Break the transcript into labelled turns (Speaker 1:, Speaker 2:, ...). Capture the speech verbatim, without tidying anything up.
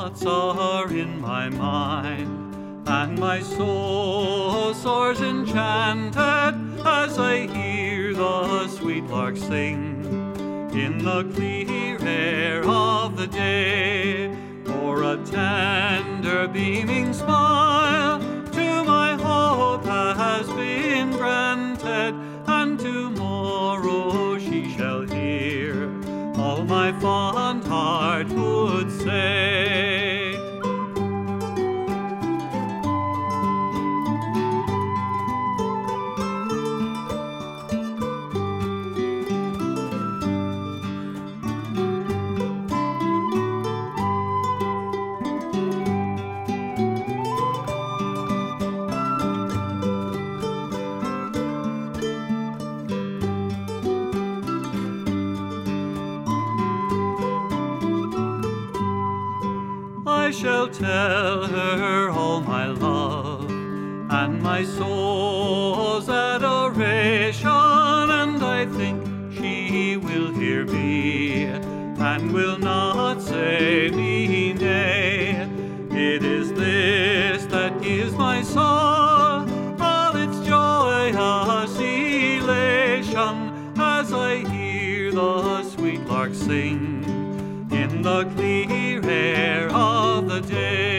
Speaker 1: thoughts are in my mind, and my soul soars enchanted as I hear the sweet lark sing in the clear air of the day. For a tender beaming smile to my hope has been granted, and tomorrow she shall hear all my fond heart would say. I shall tell her all my love and my soul's adoration, and I think she will hear me and will not say me nay. It is this that gives my soul all its joyous elation, as I hear the sweet lark sing in the clear air of the day.